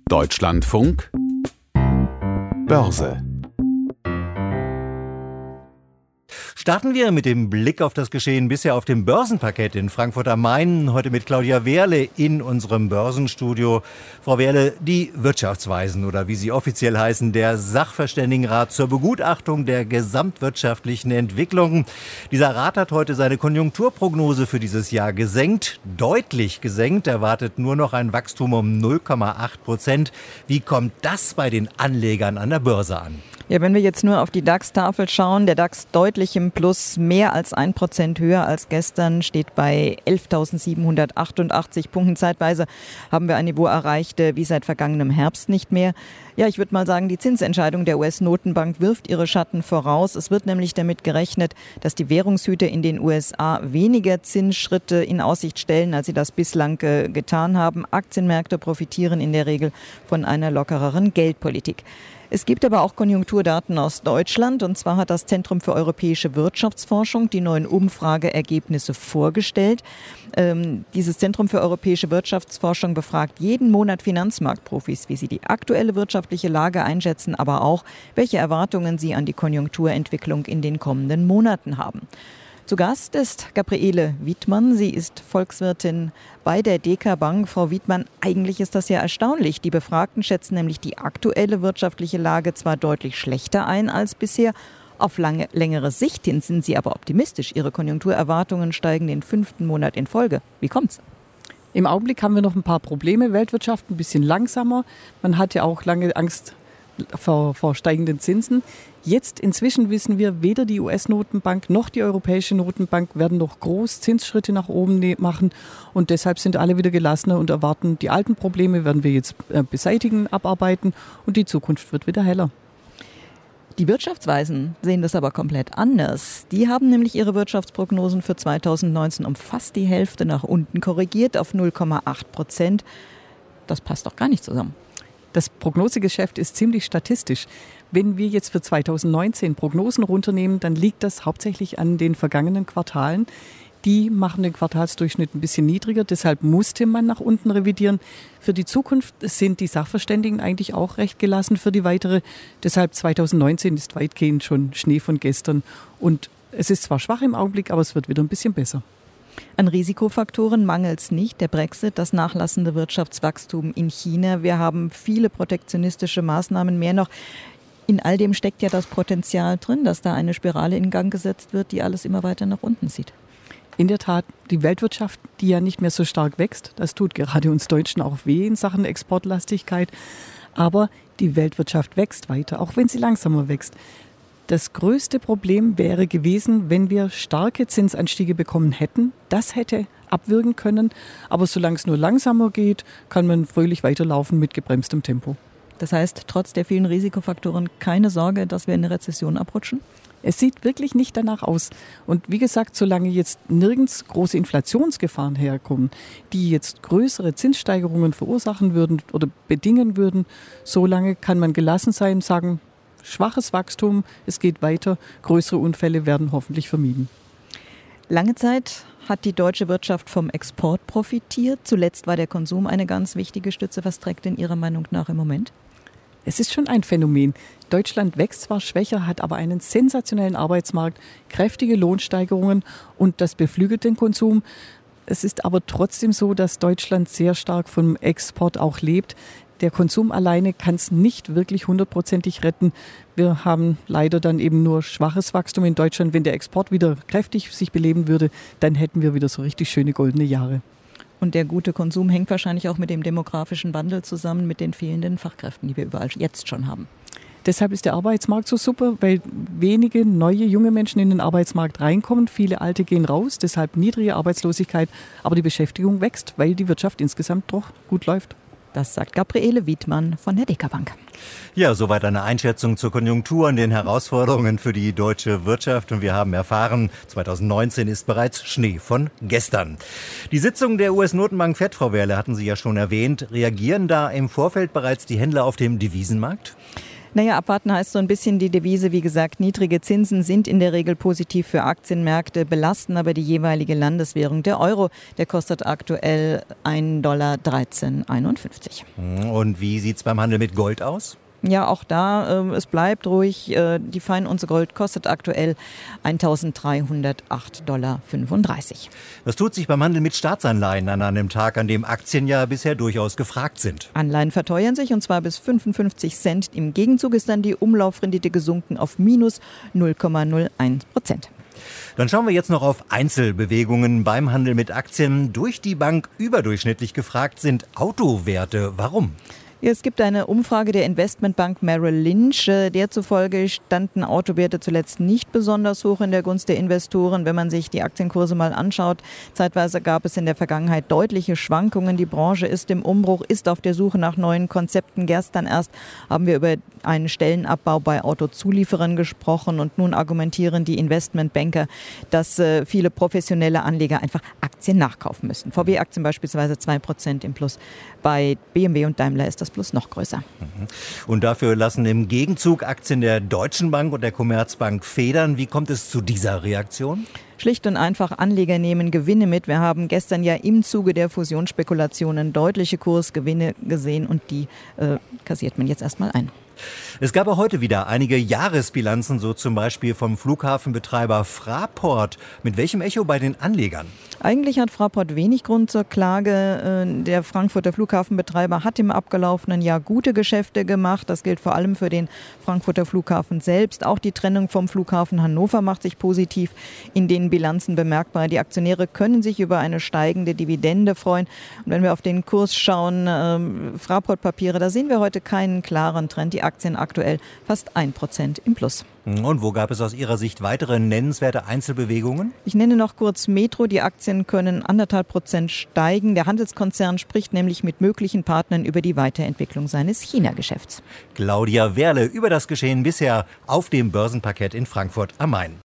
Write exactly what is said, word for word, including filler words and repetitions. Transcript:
Deutschlandfunk Börse. Starten wir mit dem Blick auf das Geschehen bisher auf dem Börsenparkett in Frankfurt am Main. Heute mit Claudia Wehrle in unserem Börsenstudio. Frau Wehrle, die Wirtschaftsweisen oder wie sie offiziell heißen, der Sachverständigenrat zur Begutachtung der gesamtwirtschaftlichen Entwicklung. Dieser Rat hat heute seine Konjunkturprognose für dieses Jahr gesenkt, deutlich gesenkt, erwartet nur noch ein Wachstum um null Komma acht Prozent. Wie kommt das bei den Anlegern an der Börse an? Ja, wenn wir jetzt nur auf die DAX-Tafel schauen, der DAX deutlich im Plus, mehr als ein Prozent höher als gestern, steht bei elftausendsiebenhundertachtundachtzig Punkten. Zeitweise haben wir ein Niveau erreicht, wie seit vergangenem Herbst nicht mehr. Ja, ich würde mal sagen, die Zinsentscheidung der U S-Notenbank wirft ihre Schatten voraus. Es wird nämlich damit gerechnet, dass die Währungshüter in den U S A weniger Zinsschritte in Aussicht stellen, als sie das bislang äh, getan haben. Aktienmärkte profitieren in der Regel von einer lockereren Geldpolitik. Es gibt aber auch Konjunkturdaten aus Deutschland, und zwar hat das Zentrum für europäische Wirtschaftsforschung die neuen Umfrageergebnisse vorgestellt. Ähm, dieses Zentrum für europäische Wirtschaftsforschung befragt jeden Monat Finanzmarktprofis, wie sie die aktuelle wirtschaftliche Lage einschätzen, aber auch, welche Erwartungen sie an die Konjunkturentwicklung in den kommenden Monaten haben. Zu Gast ist Gabriele Wiedmann. Sie ist Volkswirtin bei der D K Bank. Frau Wiedmann, eigentlich ist das ja erstaunlich. Die Befragten schätzen nämlich die aktuelle wirtschaftliche Lage zwar deutlich schlechter ein als bisher. Auf lange, längere Sicht hin sind Sie aber optimistisch. Ihre Konjunkturerwartungen steigen den fünften Monat in Folge. Wie kommt's? Im Augenblick haben wir noch ein paar Probleme. Weltwirtschaft ein bisschen langsamer. Man hat ja auch lange Angst vor, vor steigenden Zinsen. Jetzt inzwischen wissen wir, weder die U S-Notenbank noch die Europäische Notenbank werden noch groß Zinsschritte nach oben machen. Und deshalb sind alle wieder gelassener und erwarten, die alten Probleme werden wir jetzt beseitigen, abarbeiten und die Zukunft wird wieder heller. Die Wirtschaftsweisen sehen das aber komplett anders. Die haben nämlich ihre Wirtschaftsprognosen für zweitausendneunzehn um fast die Hälfte nach unten korrigiert auf null Komma acht Prozent. Das passt doch gar nicht zusammen. Das Prognosegeschäft ist ziemlich statistisch. Wenn wir jetzt für zweitausendneunzehn Prognosen runternehmen, dann liegt das hauptsächlich an den vergangenen Quartalen. Die machen den Quartalsdurchschnitt ein bisschen niedriger, deshalb musste man nach unten revidieren. Für die Zukunft sind die Sachverständigen eigentlich auch recht gelassen für die weitere. Deshalb zweitausendneunzehn ist weitgehend schon Schnee von gestern. Und es ist zwar schwach im Augenblick, aber es wird wieder ein bisschen besser. An Risikofaktoren mangelt es nicht. Der Brexit, das nachlassende Wirtschaftswachstum in China. Wir haben viele protektionistische Maßnahmen mehr noch. In all dem steckt ja das Potenzial drin, dass da eine Spirale in Gang gesetzt wird, die alles immer weiter nach unten zieht. In der Tat, die Weltwirtschaft, die ja nicht mehr so stark wächst, das tut gerade uns Deutschen auch weh in Sachen Exportlastigkeit. Aber die Weltwirtschaft wächst weiter, auch wenn sie langsamer wächst. Das größte Problem wäre gewesen, wenn wir starke Zinsanstiege bekommen hätten. Das hätte abwürgen können. Aber solange es nur langsamer geht, kann man fröhlich weiterlaufen mit gebremstem Tempo. Das heißt, trotz der vielen Risikofaktoren keine Sorge, dass wir in eine Rezession abrutschen? Es sieht wirklich nicht danach aus. Und wie gesagt, solange jetzt nirgends große Inflationsgefahren herkommen, die jetzt größere Zinssteigerungen verursachen würden oder bedingen würden, solange kann man gelassen sein und sagen, schwaches Wachstum, es geht weiter, größere Unfälle werden hoffentlich vermieden. Lange Zeit hat die deutsche Wirtschaft vom Export profitiert. Zuletzt war der Konsum eine ganz wichtige Stütze. Was trägt denn Ihrer Meinung nach im Moment? Es ist schon ein Phänomen. Deutschland wächst zwar schwächer, hat aber einen sensationellen Arbeitsmarkt, kräftige Lohnsteigerungen und das beflügelt den Konsum. Es ist aber trotzdem so, dass Deutschland sehr stark vom Export auch lebt. Der Konsum alleine kann es nicht wirklich hundertprozentig retten. Wir haben leider dann eben nur schwaches Wachstum in Deutschland. Wenn der Export wieder kräftig sich beleben würde, dann hätten wir wieder so richtig schöne goldene Jahre. Und der gute Konsum hängt wahrscheinlich auch mit dem demografischen Wandel zusammen, mit den fehlenden Fachkräften, die wir überall jetzt schon haben. Deshalb ist der Arbeitsmarkt so super, weil wenige neue junge Menschen in den Arbeitsmarkt reinkommen. Viele Alte gehen raus, deshalb niedrige Arbeitslosigkeit. Aber die Beschäftigung wächst, weil die Wirtschaft insgesamt doch gut läuft. Das sagt Gabriele Wiedmann von der D K Bank. Ja, soweit eine Einschätzung zur Konjunktur und den Herausforderungen für die deutsche Wirtschaft. Und wir haben erfahren, zweitausendneunzehn ist bereits Schnee von gestern. Die Sitzung der U S-Notenbank Fed, Frau Wehrle, hatten Sie ja schon erwähnt. Reagieren da im Vorfeld bereits die Händler auf dem Devisenmarkt? Naja, abwarten heißt so ein bisschen die Devise. Wie gesagt, niedrige Zinsen sind in der Regel positiv für Aktienmärkte, belasten aber die jeweilige Landeswährung. Der Euro, der kostet aktuell ein Dollar dreizehn einundfünfzig. Und wie sieht es beim Handel mit Gold aus? Ja, auch da, äh, es bleibt ruhig. Äh, die Feinunze Gold kostet aktuell eintausenddreihundertacht Komma fünfunddreißig Dollar. Was tut sich beim Handel mit Staatsanleihen an einem Tag, an dem Aktien ja bisher durchaus gefragt sind? Anleihen verteuern sich und zwar bis fünfundfünfzig Cent. Im Gegenzug ist dann die Umlaufrendite gesunken auf minus null Komma null eins Prozent. Dann schauen wir jetzt noch auf Einzelbewegungen beim Handel mit Aktien. Durch die Bank überdurchschnittlich gefragt sind Autowerte. Warum? Es gibt eine Umfrage der Investmentbank Merrill Lynch. Der zufolge standen Autowerte zuletzt nicht besonders hoch in der Gunst der Investoren. Wenn man sich die Aktienkurse mal anschaut, zeitweise gab es in der Vergangenheit deutliche Schwankungen. Die Branche ist im Umbruch, ist auf der Suche nach neuen Konzepten. Gestern erst haben wir über einen Stellenabbau bei Autozulieferern gesprochen und nun argumentieren die Investmentbanker, dass viele professionelle Anleger einfach Aktien nachkaufen müssen. V W-Aktien beispielsweise zwei Prozent im Plus. Bei B M W und Daimler ist das Plus noch größer. Und dafür lassen im Gegenzug Aktien der Deutschen Bank und der Commerzbank federn. Wie kommt es zu dieser Reaktion? Schlicht und einfach, Anleger nehmen Gewinne mit. Wir haben gestern ja im Zuge der Fusionsspekulationen deutliche Kursgewinne gesehen und die äh, kassiert man jetzt erstmal ein. Es gab auch heute wieder einige Jahresbilanzen, so zum Beispiel vom Flughafenbetreiber Fraport. Mit welchem Echo bei den Anlegern? Eigentlich hat Fraport wenig Grund zur Klage. Der Frankfurter Flughafenbetreiber hat im abgelaufenen Jahr gute Geschäfte gemacht. Das gilt vor allem für den Frankfurter Flughafen selbst. Auch die Trennung vom Flughafen Hannover macht sich positiv in den Bilanzen bemerkbar. Die Aktionäre können sich über eine steigende Dividende freuen. Und wenn wir auf den Kurs schauen, äh, Fraport-Papiere, da sehen wir heute keinen klaren Trend. Die Aktien aktuell fast ein Prozent im Plus. Und wo gab es aus Ihrer Sicht weitere nennenswerte Einzelbewegungen? Ich nenne noch kurz Metro. Die Aktien können anderthalb Prozent steigen. Der Handelskonzern spricht nämlich mit möglichen Partnern über die Weiterentwicklung seines China-Geschäfts. Claudia Werle über das Geschehen bisher auf dem Börsenparkett in Frankfurt am Main.